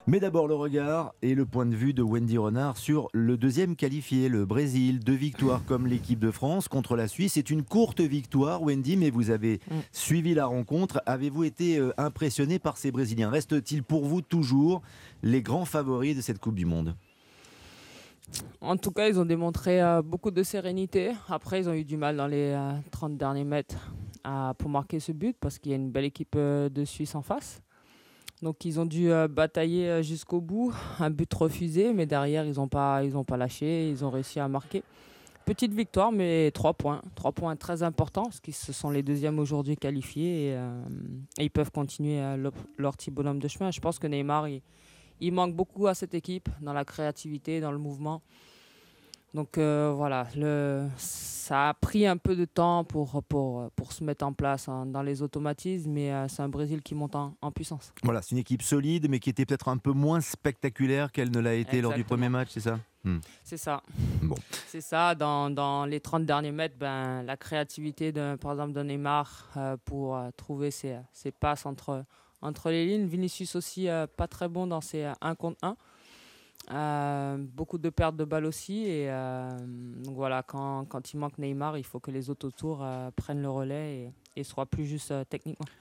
Mais d'abord le regard et le point de vue de Wendy Renard sur le deuxième qualifié, le Brésil. 2 victoires comme l'équipe de France contre la Suisse. C'est une courte victoire, Wendy, mais vous avez Mm. suivi la rencontre. Avez-vous été impressionné par ces Brésiliens? Restent-ils pour vous toujours les grands favoris de cette Coupe du Monde? En tout cas, ils ont démontré beaucoup de sérénité. Après, ils ont eu du mal dans les 30 derniers mètres pour marquer ce but parce qu'il y a une belle équipe de Suisse en face. Donc, ils ont dû batailler jusqu'au bout. Un but refusé, mais derrière, ils ont pas lâché. Ils ont réussi à marquer. Petite victoire, mais 3 points. 3 points très importants parce qu'ils se sont les deuxièmes aujourd'hui qualifiés et ils peuvent continuer leur petit bonhomme de chemin. Je pense que Neymar, il manque beaucoup à cette équipe dans la créativité, dans le mouvement. Donc voilà, ça a pris un peu de temps pour se mettre en place dans les automatismes, mais c'est un Brésil qui monte en puissance. Voilà, c'est une équipe solide, mais qui était peut-être un peu moins spectaculaire qu'elle ne l'a été lors du premier Exactement, match, c'est ça? c'est ça. Bon. C'est ça, dans les 30 derniers mètres, ben, la créativité, par exemple, de Neymar pour trouver ses passes entre les lignes. Vinicius aussi, pas très bon dans ses 1 contre 1. Beaucoup de pertes de balles aussi. Donc voilà, quand il manque Neymar, il faut que les autres autour prennent le relais et soient plus juste techniquement.